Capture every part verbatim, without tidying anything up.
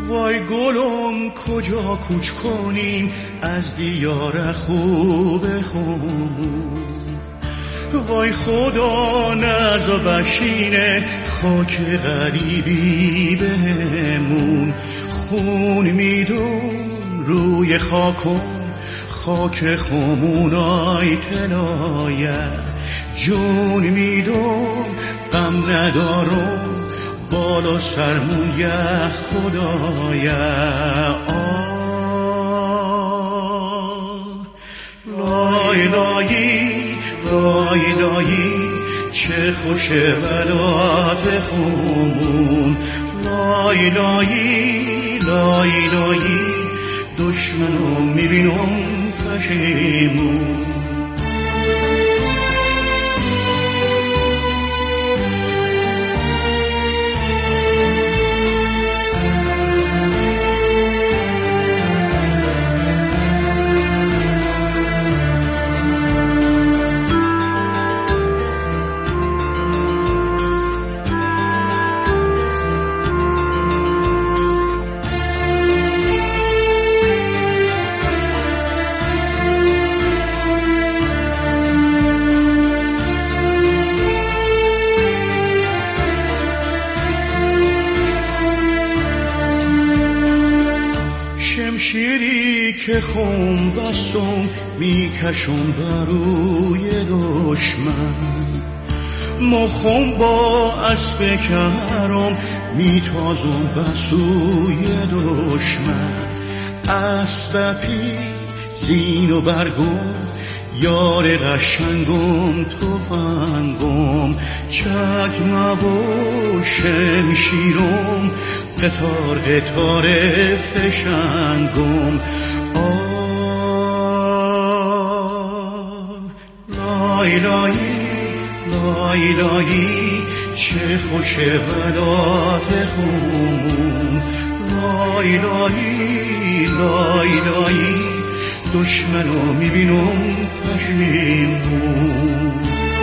وای گلم کجا کوچ کنیم از دیار خوب خون، وای خدا نزا بشینه خاک غریبی بهمون، خون میدون روی خاکم خاک خمونای تلایه، جون میدون غم ندارم بالا سرمون یه خدایه. آه لای لایی لای لایی چه خوشه ولات خمون، لای لایی لای لایی دشمنو میبینم پشیمون. شمشیری که خون بستم میکشم بروی دشمن، مخم با اسب کرم میتازم بسوی دشمن، اسب پی زین و برگم یار قشنگم تفنگم، چکمه و شمشیرم قطار قطار فشنگم. آه لای لایی لای لایی چه خوشه ولات خون، لای لایی لای لایی دشمنو میبینم پشیمون.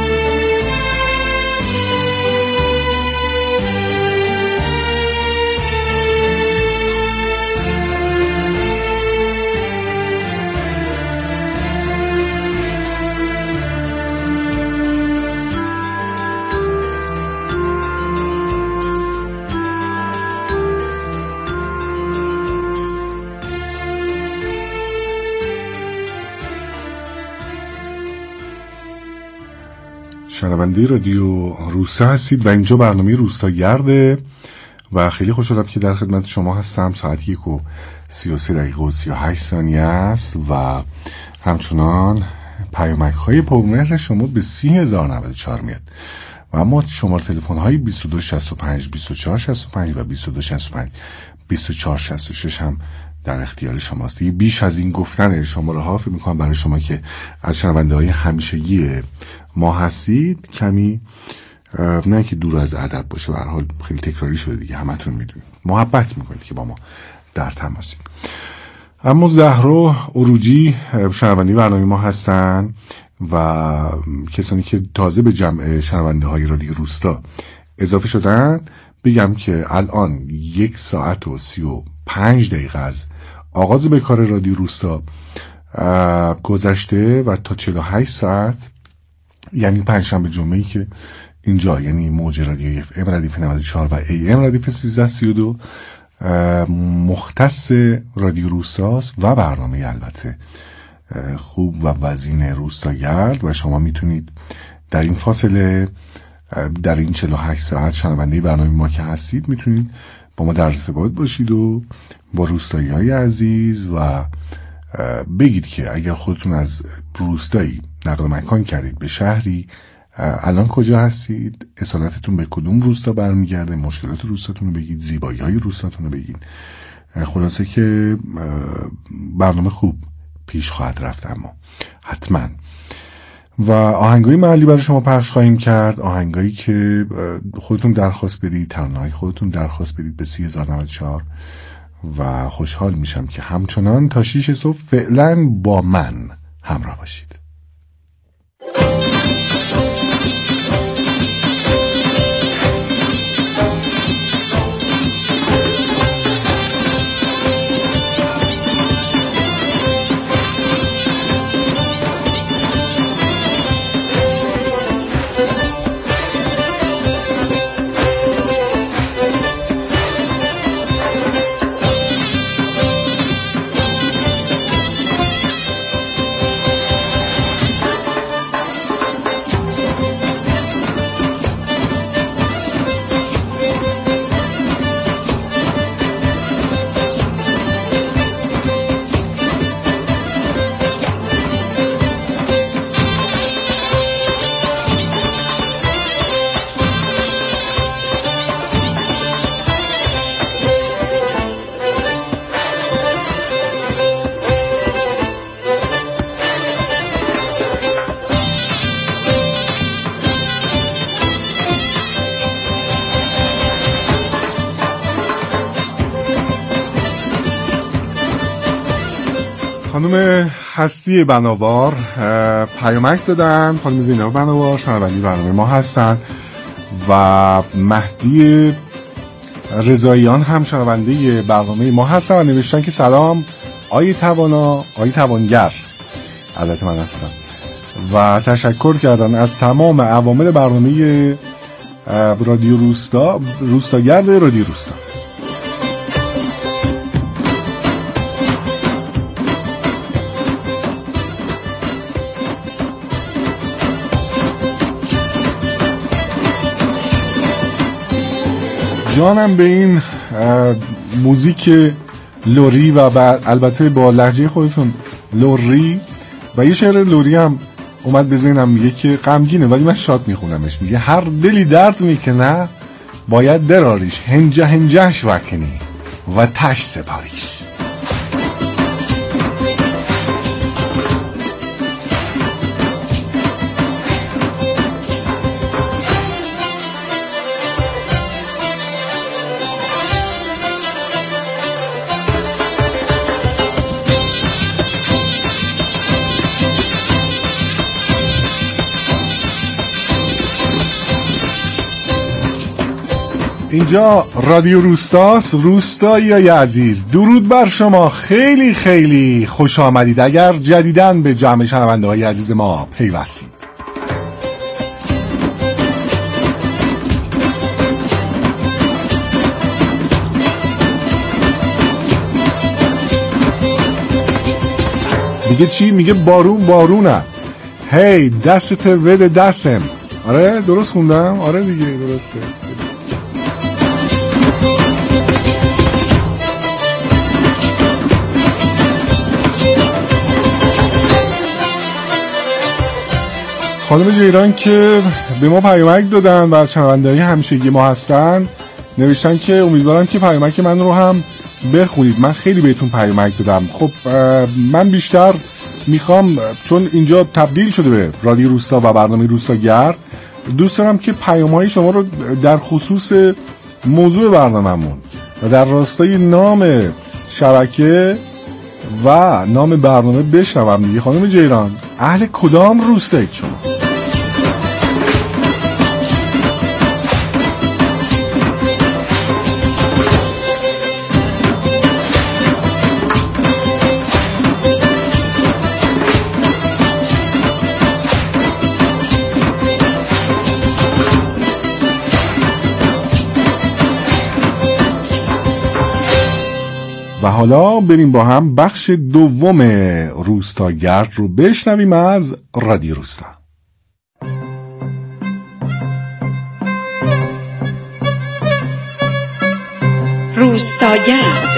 شنونده رادیو روستا هستید و اینجا برنامه روستاگرده و خیلی خوشحالم که در خدمت شما هستم. ساعت یک و سی و سه دقیقه و سی و هشت ثانیه است و همچنان پیامک های پرمهر شما به سی هزار و نود و چهار میاد و اما شماره تلفن های بیست و دو شصت و پنج بیست و چهار شصت و پنج و بیست و دو شصت و پنج بیست و چهار شصت و شش هم در اختیار شماست. دیگه بیش از این گفتن شماره ها فکر می‌کنم برای شما که از شنونده های همیشگی ما هستید کمی نه که دور از ادب باشه، به هر حال خیلی تکراری شده دیگه، همتون میدونید محبت میکنید که با ما در تماسید. اما زهرا عروجی شنونده برنامه ما هستن و کسانی که تازه به جمع شنونده های رادیو روستا اضافه شدن بگم که الان یک ساعت و سی و پنج دقیقه از آغاز به کار رادیو روستا گذشته و تا چهل و هشت ساعت یعنی پنجشنبه جمعه‌ای که اینجا یعنی موج رادیو اف ام ردیف نود و چهار و ای ام ردیف سیزده سی و دو مختص رادیو روستاست و برنامه البته خوب و وزین روستاگرد و شما میتونید در این فاصله در این چهل و هشت ساعت شنونده برنامه ما که هستید میتونید با ما در ارتباط باشید و با روستایی های عزیز و بگید که اگر خودتون از روستایی نقل مکان کردید به شهری الان کجا هستید، اصالتتون به کدوم روستا برمیگرده، مشکلات روستاتون رو بگید، زیبایی های روستاتون رو بگید. خلاصه که برنامه خوب پیش خواهد رفت اما حتما. و آهنگای محلی برای شما پخش خواهیم کرد، آهنگایی که خودتون درخواست بدید، ترانه‌های خودتون درخواست بدید به سی هزار و نود و چهار و خوشحال میشم که همچنان تا شیش صبح فعلا با من همراه باشید. خانم هستی بناوار پیامک دادن، خانم زینب بناوار شنونده برنامه ما هستن و مهدی رضاییان هم شنونده برنامه ما هستن و نوشتن که سلام آی توانا، آی توانگر، البته من هستم، و تشکر کردن از تمام عوامل برنامه رادیو روستا، روستاگرد رادیو روستا. جانم به این موزیک لوری و بعد البته با لهجه خودتون لوری و یه شعر لوری هم اومد به ذهنم، میگه که غمگینه ولی من شاد میخونمش، میگه هر دلی درد میکنه باید دراریش، هنجه هنجهش وکنی و تش سپاریش. اینجا رادیو روستاست، روستایی عزیز، درود بر شما، خیلی خیلی خوش آمدید اگر جدیداً به جمع شنونده های عزیز ما پیوستید. میگه چی؟ میگه بارون بارونه، هی دستت بده دستم. آره درست خوندم؟ آره دیگه درسته. خانم جیران که به ما پیامک دادن و از شنونده‌های همیشگی ما هستن، نوشتن که امیدوارم که پیامک من رو هم بخونید. من خیلی بهتون پیامک دادم. خب من بیشتر میخوام، چون اینجا تبدیل شده به رادیو روستا و برنامه روستاگرد، دوست دارم که پیام‌های شما رو در خصوص موضوع برنامه‌مون و در راستای نام شبکه و نام برنامه بشنوم دیگه. خانم جیران اهل کدام روستایید شما؟ و حالا بریم با هم بخش دوم روستاگرد رو بشنویم از رادیو روستا. روستاگرد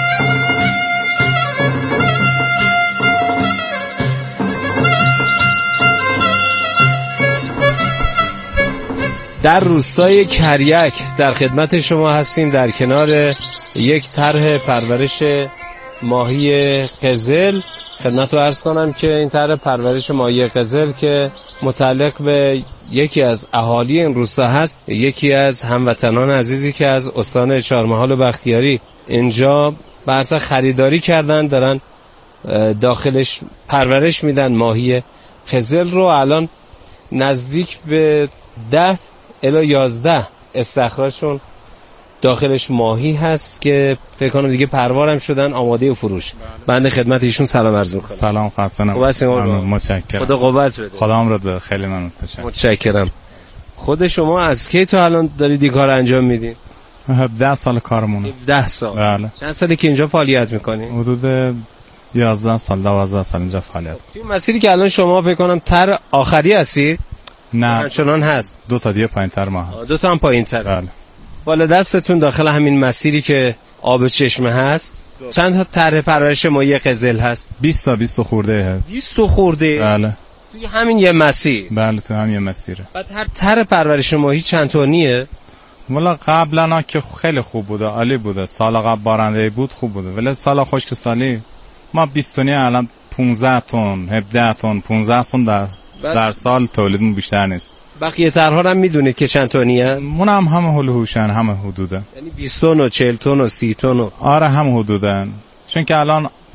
در روستای کریک در خدمت شما هستیم، در کنار یک طرح پرورش ماهی قزل. خدمت رو عرض کنم که این طرح پرورش ماهی قزل که متعلق به یکی از اهالی این روستا هست، یکی از هموطنان عزیزی که از استان چهارمحال و بختیاری اینجا برسه خریداری کردن، دارن داخلش پرورش میدن ماهی قزل رو. الان نزدیک به ده الی یازده استخراجشون داخلش ماهی هست که فکر کنم دیگه پروارم شدن، آماده فروش. بنده خدمت ایشون سلام عرض میکنم. سلام، خسته نباشید. متشکرم. خدا قوت بده. خدا عمرت بده. خیلی ممنون. تشکر. متشکرم. خود شما از کی تا الان دارید این کار انجام میدین؟ ده سال کارمونه. ده سال. بله. چند سالی که اینجا فعالیت میکنید؟ حدود یازده سال دوازده سال اینجا فعالیت. این مسیری که الان شما فکر کنم تر آخری هستی؟ نه چنان هست. دو تا دیگه پایین‌تر ما هست. دو تا هم پایین‌تر. بله. بالا دستتون داخل همین مسیری که آب چشمه هست چند تا طرح پرورش ماهی قزل هست؟ بیست تا بیست خورده هست. بیست خورده؟ بله. توی همین یه مسیر؟ بله تو همین یه مسیره. بعد هر طرح پرورش ماهی چند تونیه؟ والا قبلا که خیلی خوب بوده، عالی بوده، سال قبل بارنده بود خوب بوده، ولی سال خشک سالی ما بیست تونی الان پانزده تن هفده تن پانزده تن در در سال تولیدمون بیشتر نیست. بقیه طرح‌ها رو هم میدونید که چند تونیه؟ اون هم همه هلوهوشن، همه حدوده، یعنی بیست تن و چهل تن و سی تن و آره هم حدودن. چون که الان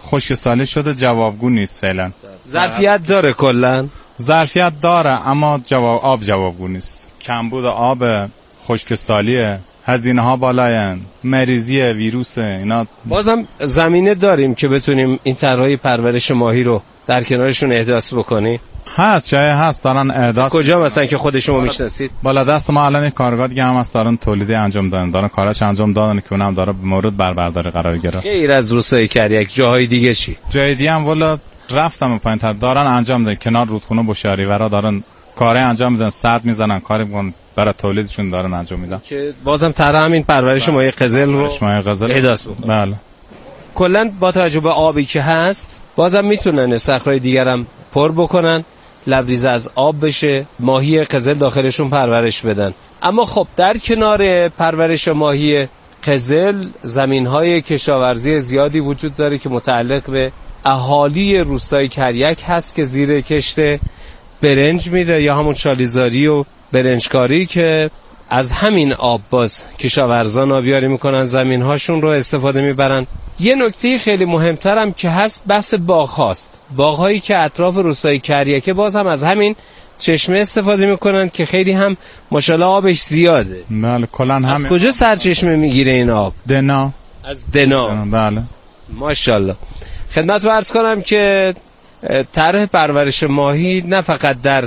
خشکسالی شده، جوابگو نیست فعلا. ظرفیت داره کلا؟ ظرفیت داره اما جواب آب جوابگو نیست. کمبود آب، خشکسالیه، هزینه ها بالاین، مریضی ویروس اینا. بازم زمینه داریم که بتونیم این طرحهای پرورش ماهی رو در کنارشون احداث بکنیم. هست جای هست دارن احداث. کجا مثلا که خود شما میشناسید؟ بالا دست ما الان کارگاه دیگه هم هست، دارن تولیدی انجام دادن، دارن کاراش انجام دادن که اونم داره مورد بربرداری قرار گرفت. غیر از روستای کریک جاهای دیگه چی؟ جای دیگه هم والا رفتم پایین‌تر دارن انجام دادن، کنار رودخونه بوشهری ورا دارن کار انجام میدن، سد میزنن، کاری میکنن برای تولیدشون دارن انجام میدن که بازم طرح همین پرورش ماهی قزل رو احداث بکنن. بله. کلا با توجه به آبی که هست بازم میتونن صخره‌های دیگر هم پر بکنن، لبریز از آب بشه، ماهی قزل داخلشون پرورش بدن. اما خب در کنار پرورش ماهی قزل زمین‌های کشاورزی زیادی وجود داره که متعلق به اهالی روستای کریک هست که زیر کشت برنج میره یا همون شالیزاری و برنجکاری که از همین آب باز کشاورزان آبیاری میکنن، زمین‌هاشون رو استفاده میبرن. یه نکته خیلی مهمتر هم که هست بحث باغ هاست. باغ هایی که اطراف روستای کریکه باز هم از همین چشمه استفاده میکنن که خیلی هم ماشاءالله آبش زیاده. بله کلا هم. از کجا سرچشمه میگیره این آب؟ دنا. از دنا. بله ماشاءالله. خدمت رو عرض کنم که طرح پرورش ماهی نه فقط در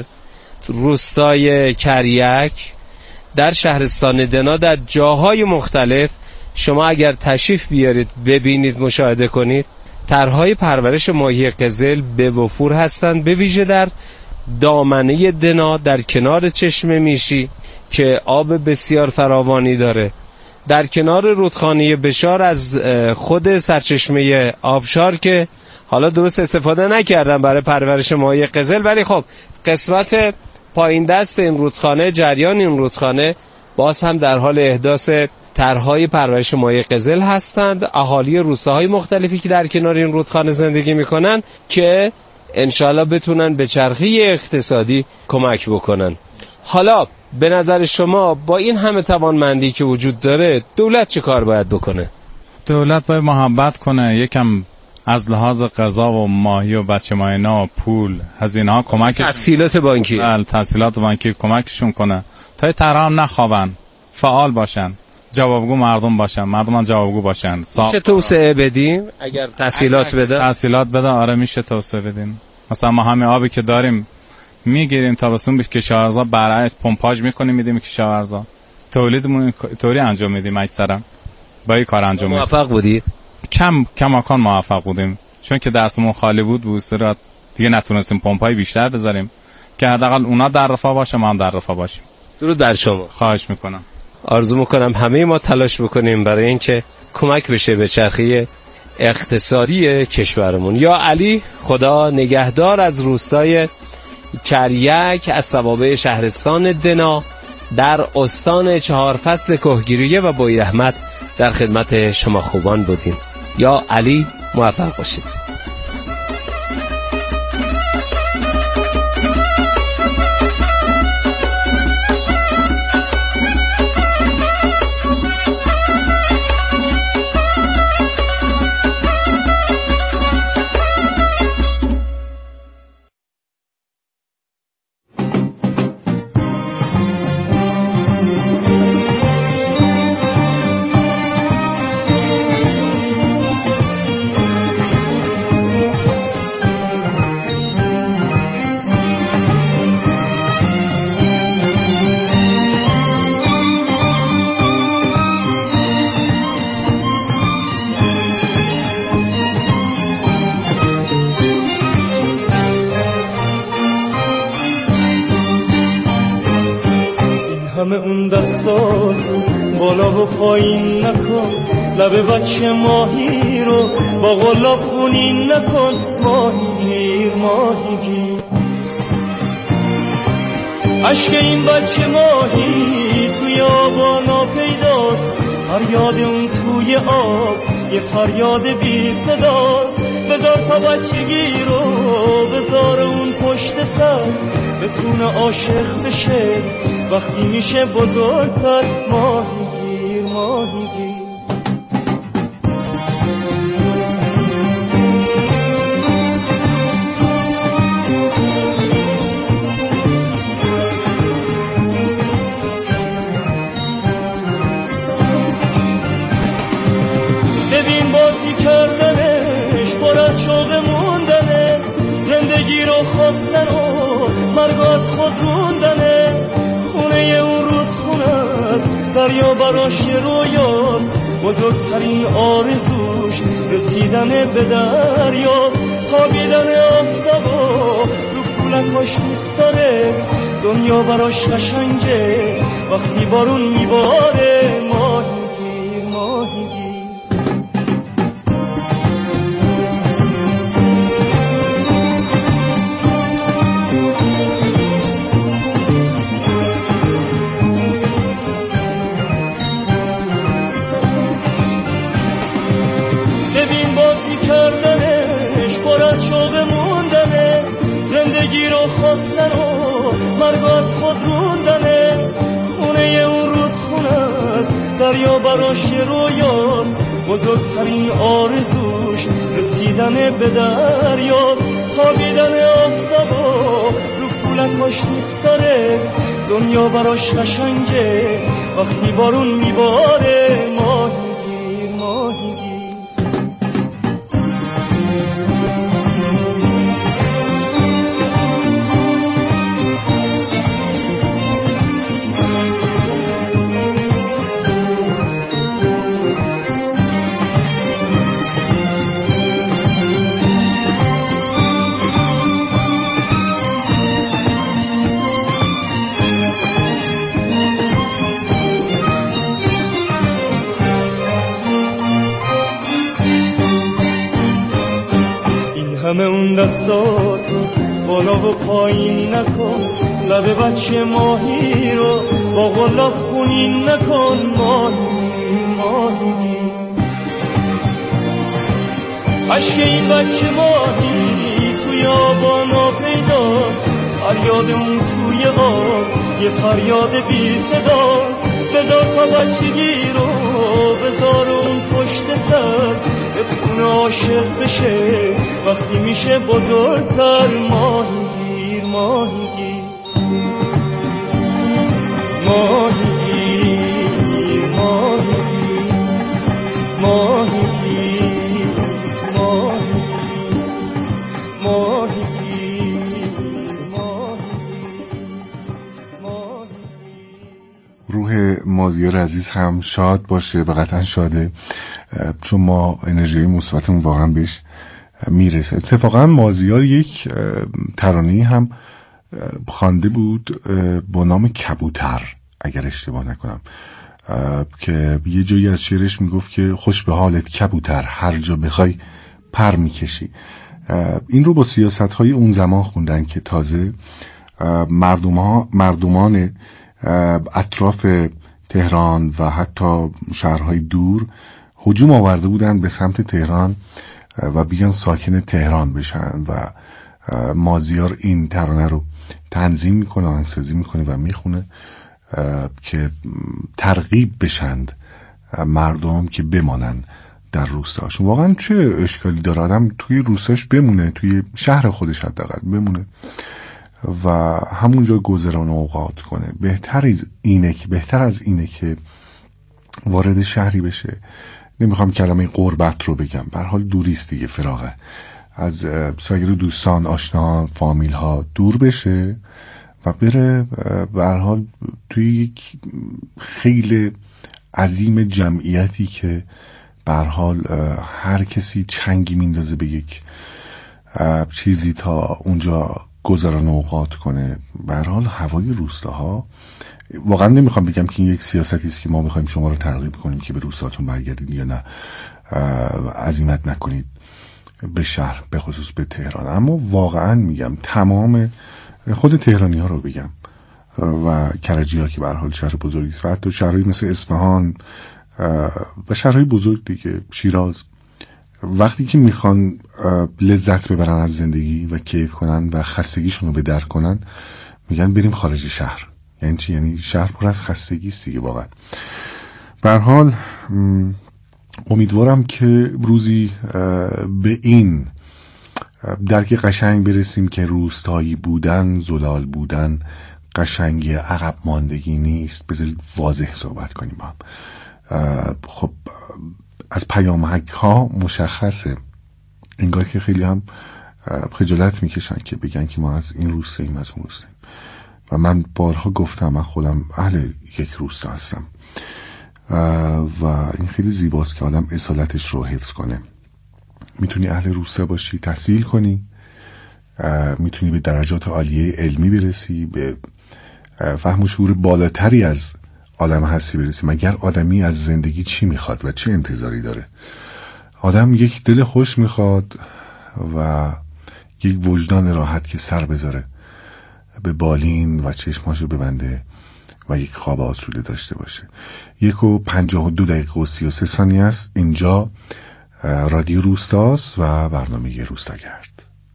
روستای کریک، در شهرستان دنا، در جاهای مختلف شما اگر تشریف بیارید ببینید مشاهده کنید طرحهای پرورش ماهی قزل به وفور هستند، به ویژه در دامنه دنا در کنار چشمه میشی که آب بسیار فراوانی داره، در کنار رودخانه بشار از خود سرچشمه آبشار که حالا درست استفاده نکردن برای پرورش ماهی قزل، ولی خب قسمت پایین دست این رودخانه، جریان این رودخانه باز هم در حال احداث طرحهای پرورش ماهی قزل هستند. اهالی روستاهای مختلفی که در کنار این رودخانه زندگی میکنن که انشالله بتونن به چرخه اقتصادی کمک بکنن. حالا به نظر شما با این همه توانمندی که وجود داره دولت چه کار باید بکنه؟ دولت باید محبت کنه، یکم از لحاظ غذا و ماهی و بچه ماینا و پول هزینه ها کمک، تسهیلات بانکی، بله تسهیلات بانکی کمکشون کنه تا طرح هم نخوابن، فعال باشن، جوابگو مردم باشن، مردم جوابگو باشن. میشه توسعه بدیم اگر تسهیلات بده؟ تسهیلات بده آره میشه توسعه بدیم. مثلا ما همین آبی که داریم میگیریم تابستون به کشاورزا برعکس پمپاژ میکنیم میدیم کشاورزا، تولیدمون طوری انجام میدیم. اکثرا با این کار انجام میدیم. موفق بودید؟ کم کماکان موفق بودیم چون که دستمون خالی بود بوستر دیگه نتونستیم پمپای بیشتر بذاریم که حداقل اونا در رفاه باشه ما هم در رفاه باشیم. درود بر شما. خواهش میکنم. آرزو میکنم همه ما تلاش بکنیم برای اینکه کمک بشه به چرخه اقتصادی کشورمون. یا علی خدا نگهدار از روستای کریک از توابع شهرستان دنا در استان چهار فصل کهگیریه و بوی رحمت در خدمت شما خوبان بودیم. یا علی موفق باشید. همه اون دستاتو بالا و پایین نکن، لب بچه ماهی رو با غلاب خونین نکن. ماهی ماهی گیر عشق این بچه ماهی توی آبانا پیداست، فریاد اون توی آب یه فریاد بی صداست. بذار تا بچگی رو بذار اون پشت سر بتونه عاشق بشه وقتی میشه بزرگتر. ماهی گیر ماهی گیر دریا براش رویاست، بزرگترین آرزوش رسیدن به دریا، خوابیدن آفتابا رو پولکاش دوست داره، دنیا براش قشنگه وقتی بارون میباره. ماهیگیر ماهیگیر زندگی رو خواستن و مرگ از خود روندنه، خونه اون رود خونه است، دریا براش رویاست، بزرگترین آرزوش رسیدن به دریاست، خوابیدن آفتابا رو پولکاش دوست داره، دنیا براش قشنگه وقتی بارون میباره. ماهیگیر ماهیگیر همه اون دستاتو بالا و پایین نکن، لب بچه ماهی رو با غلاب خونین نکن. ماهی ماهی عشق این بچه ماهی توی آبانا پیداست، فریاد اون توی آب یه فریاد بی صداست، بذار تا بچگی رو بذار اون پشت سر به خونه عاشق بشه وقتی میشه بزرگتر. ماهیگیر ماهیگیر ماهیگیر ماهیگیر ماهیگیر ماهیگیر ماهیگیر. روح مازیار عزیز هم شاد باشه و قطعا شاده، چون ما انرژی مثبتمون واقعا بهش میرسه. اتفاقا مازیار یک ترانه‌ای هم خوانده بود با نام کبوتر اگر اشتباه نکنم، که یه جایی از شعرش میگفت که خوش به حالت کبوتر، هر جا بخوای پر میکشی. این رو با سیاست‌های اون زمان خوندن که تازه مردم ها مردمان اطراف تهران و حتی شهرهای دور هجوم آورده بودن به سمت تهران و بیان ساکن تهران بشن و مازیار این ترانه رو تنظیم میکنه، آهنگسازی میکنه و میخونه که ترغیب بشند مردم که بمانن در روستاشون. واقعا چه اشکالی داره آدم توی روستاش بمونه، توی شهر خودش حداقل بمونه و همونجا گذران اوقات کنه. بهتر از اینه که بهتر از اینه که وارد شهری بشه. نمیخوام کلمه غربت رو بگم، به هر حال دوریست دیگه، فراغه، از سایر دوستان، آشنان، فامیل ها دور بشه و بره به هر حال توی یک خیلی عظیم جمعیتی که به هر حال هر کسی چنگی میندازه به یک چیزی تا اونجا گذران اوقات کنه. به هر حال هوای روستاها، واقعا نمیخوام بگم که این یک سیاستی است که ما میخوایم شما رو ترغیب کنیم که به روستاتون برگردید یا نه، عزیمت نکنید به شهر، به خصوص به تهران. اما واقعا میگم تمام خود تهرانی ها رو بگم و کرجی ها که به هر حال شهر بزرگی است و حتی شهرهایی مثل اصفهان و شهرهای بزرگ دیگه، شیراز، وقتی که میخوان لذت ببرن از زندگی و کیف کنن و خستگیشون رو به در کنن، میگن بریم خارج شهر. یعنی چی؟ یعنی شهر پر از خستگی است دیگه واقعا. به هر حال امیدوارم که روزی به این درک قشنگ برسیم که روستایی بودن، زلال بودن، قشنگی عقب ماندگی نیست. بذارید واضح صحبت کنیم با هم. خب از پیامک ها مشخصه، انگار که خیلی هم خجالت میکشن که بگن که ما از این روستاییم، از اون روستاییم. و من بارها گفتم من خودم اهل یک روستا هستم و این خیلی زیباست که آدم اصالتش رو حفظ کنه. میتونی اهل روستا باشی، تحصیل کنی، میتونی به درجات عالیه علمی برسی، به فهم و شعور بالاتری از عالم هستی برسی. مگر آدمی از زندگی چی میخواد و چه انتظاری داره؟ آدم یک دل خوش میخواد و یک وجدان راحت که سر بذاره به بالین و چشماشو ببنده و یک خواب آسوده داشته باشه. یک و پنجاه و دو دقیقه و سی و سه ثانیه است. اینجا رادیو روستاست و برنامه روستاگرد.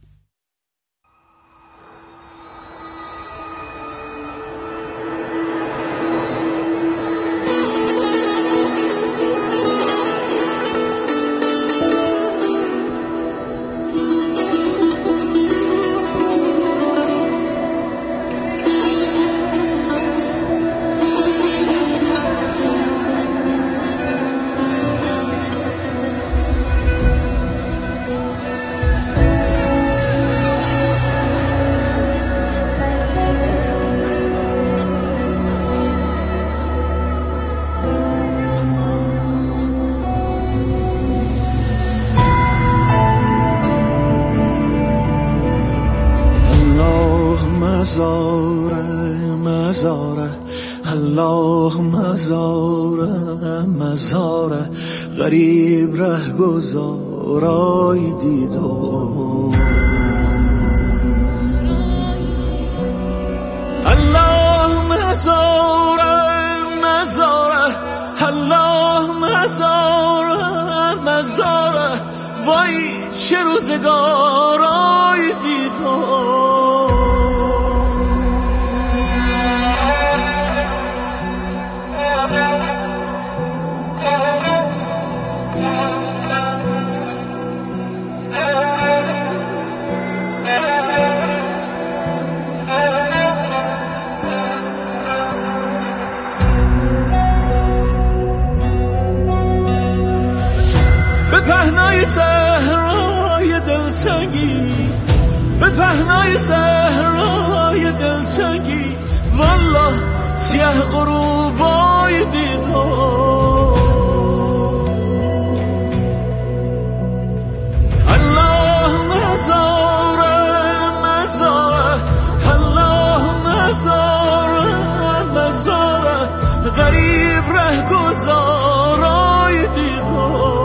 مزاره مزاره الله مزاره مزاره غریب ره گذارای دیدم الله مزاره مزاره الله مزاره مزاره وای چه روزگارای دیدم پهنای صحرای دلتنگی به پهنای صحرای دلتنگی والله سیاه غروبای دیدم الله مزاره مزاره الله مزاره مزاره غریب ره گذارای دیدم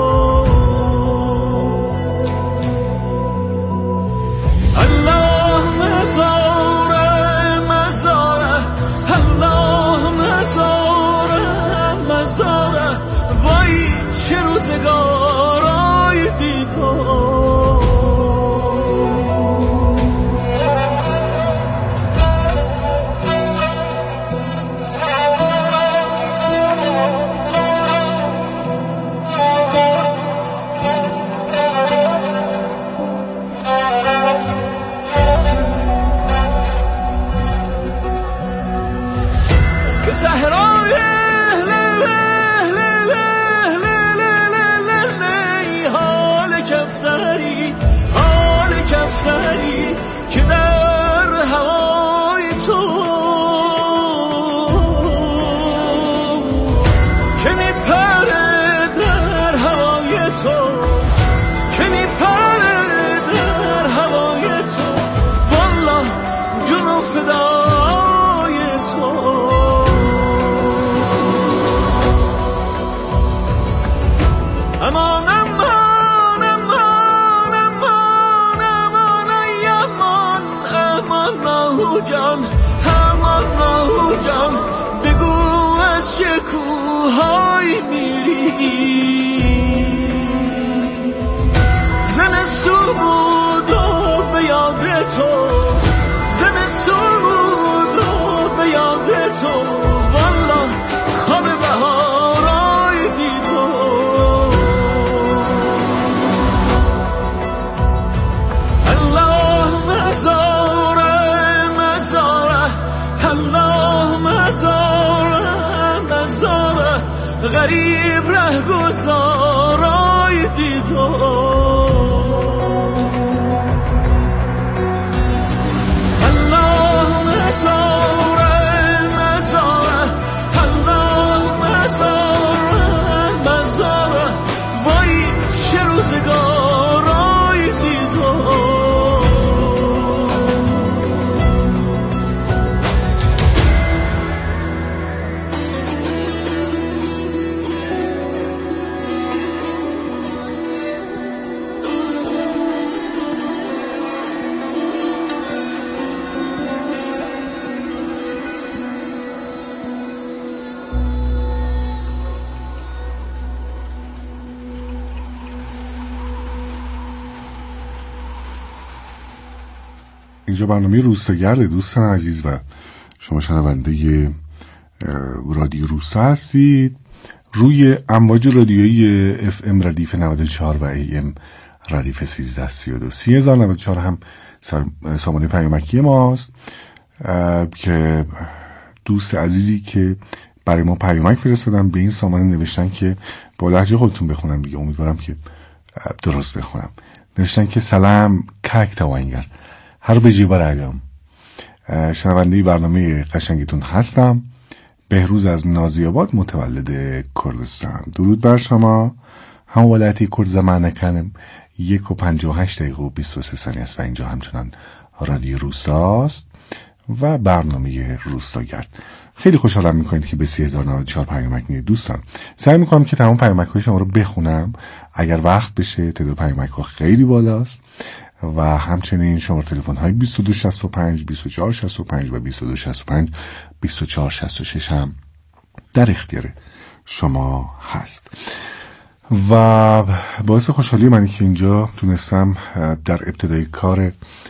چه روزگارای دیدم به صحرای که در هوای تو که میپره در هوای تو که میپره در هوای تو والله جون فدای تو امان امان امان امان امان امان امان ناهو جان امان ناهو جان بگو از چه کوهای میری زمستون بود و به یاد تو زمستون بود و به یاد تو والله خواب بهارای دیدم الله مزاره مزاره الله مزاره مزاره غریب ره گذارای دیدم الله مزاره اینجا برنامه روستاگرد دوستان عزیز و شما شنونده رادیو روستا هستید روی امواج رادیویی اف ام ردیف نود و چهار و ای ام ردیف سیزده سی و دو سی هزار و نود و چهار هم سامانه پیامکی ماست که دوست عزیزی که برای ما پیامک فرستادن به این سامانه نوشتن که با لهجه خودتون بخونم دیگه، امیدوارم که درست بخونم. نوشتن که سلام کاک توانگر هر به جیبا رگم، شنونده برنامه قشنگتون هستم، بهروز از نازیاباد متولد کردستان. درود بر شما. هم ولایتی کرد زمانه کنم یک و پنج و هشت دقیقه و بیست و سه ثانیه است و اینجا همچنان رادیو روستاست و برنامه روستاگرد. خیلی خوشحالم میکنید که به سی هزار و نود و چهار پیامک میدید دوستان. سعی میکنم که تمام پیامک های شما رو بخونم، اگر وقت بشه. تعداد پیامک ها خیلی بالاست و همچنین شماره تلفن های بیست و دو شصت و پنج بیست و چهار شصت و پنج و بیست و دو شصت و پنج بیست و چهار شصت و شش هم در اختیار شما هست و باعث خوشحالی منی که اینجا تونستم در ابتدای کار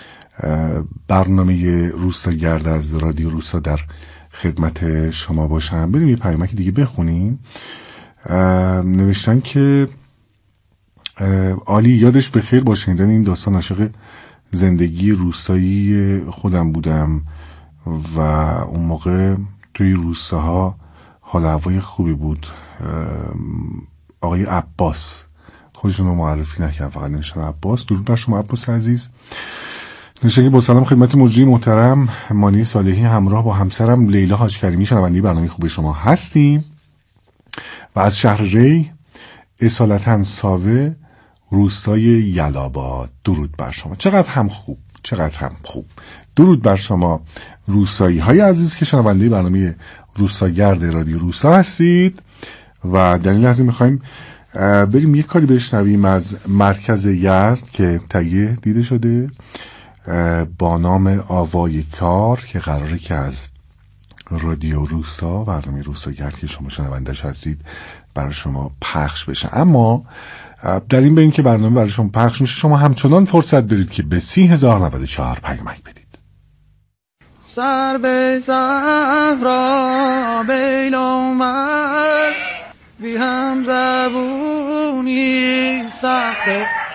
برنامه روستاگرد از رادیو روستا در خدمت شما باشم. بریم یه پیامک دیگه بخونیم. نوشتن که عالی، یادش بخیر با شنیدن این داستان عاشق زندگی روستایی خودم بودم و اون موقع توی روستاها حال هوای خوبی بود. آقای عباس خودشون رو معرفی نکردن، فقط نوشتن عباس. درود بر شما عباس عزیز. نوشتن که با سلام خدمت مجری محترم مانی صالحی همراه با همسرم لیلا حاج کریمی شنونده برنامه خوب شما هستیم و از شهر ری اصالتا ساوه روستای یلاباد. درود بر شما. چقدر هم خوب، چقدر هم خوب. درود بر شما روستایی های عزیز که شنونده برنامه روستاگرد رادیو روستا هستید و در این لحظه میخوایم بریم یک کاری بشنویم از مرکز یزد که تهیه دیده شده با نام آوای کار که قراره که از رادیو روستا برنامه روستاگرد که شما شنوندش هستید برای شما پخش بشه. اما در این بین که برنامه برای شما پخش میشه شما همچنان فرصت دارید که به سی هزار و نود و چهار پیامک بدید. سر به صحرا بیلومد بی هم زبونی سخت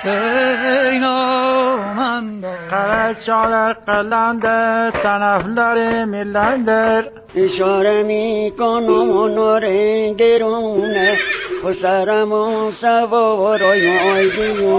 بینامند قرد شادر قلندر تنفلر میلندر اشاره میکنم و نور درونه و سرم و سوار و